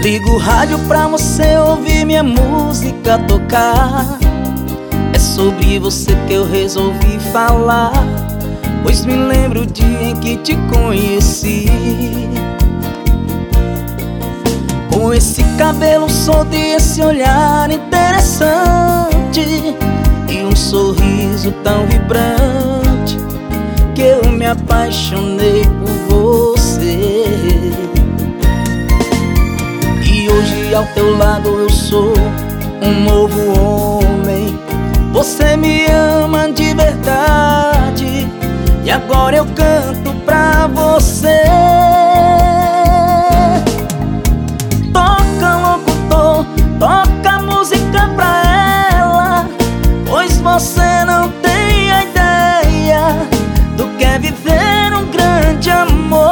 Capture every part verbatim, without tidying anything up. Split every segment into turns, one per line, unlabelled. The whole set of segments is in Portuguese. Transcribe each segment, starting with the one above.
Ligo o rádio pra você ouvir minha música tocar. É sobre você que eu resolvi falar, pois me lembro o dia em que te conheci. Com esse cabelo solto e esse olhar interessante e um sorriso tão vibrante, que eu me apaixonei por você. E hoje ao teu lado eu sou um novo homem. Você me ama de verdade e agora eu canto pra você. Toca, locutor, toca música pra ela, pois você não tem a ideia do que é viver um grande amor.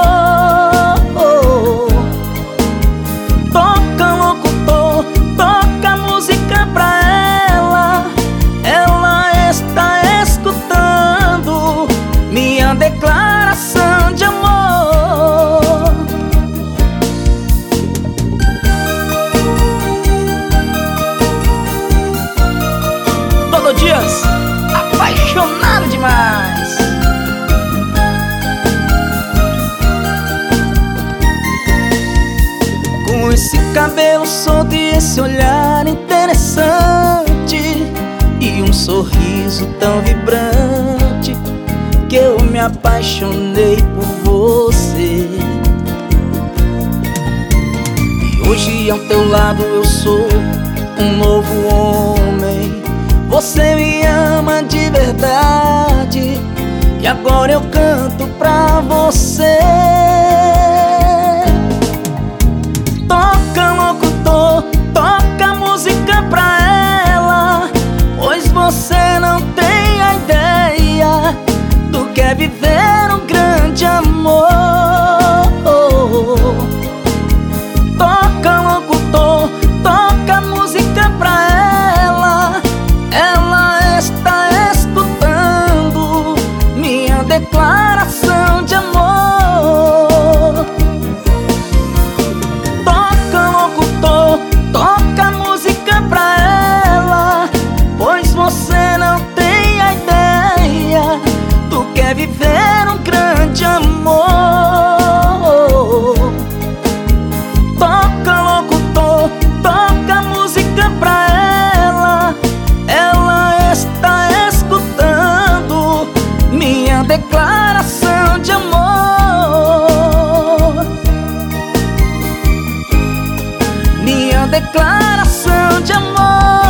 Toca, locutor, toca música pra ela, ela está escutando minha declaração de amor. Todo dias apaixonado demais. Com esse cabelo solto e esse olhar interessante e um sorriso tão vibrante, que eu me apaixonei por você. E hoje ao teu lado eu sou um novo homem. Você me ama de verdade e agora eu canto pra você. Toca, locutor, toca música pra ela, pois você não tem a ideia do que é viver um grande amor. Toca, locutor, toca música pra ela, ela está escutando minha declaração de amor. Toca, locutor, toca música pra ela, pois você não tem a ideia do que é viver um grande amor. Toca, locutor, toca música pra ela, ela está escutando minha declaração de amor. Minha declaração de amor.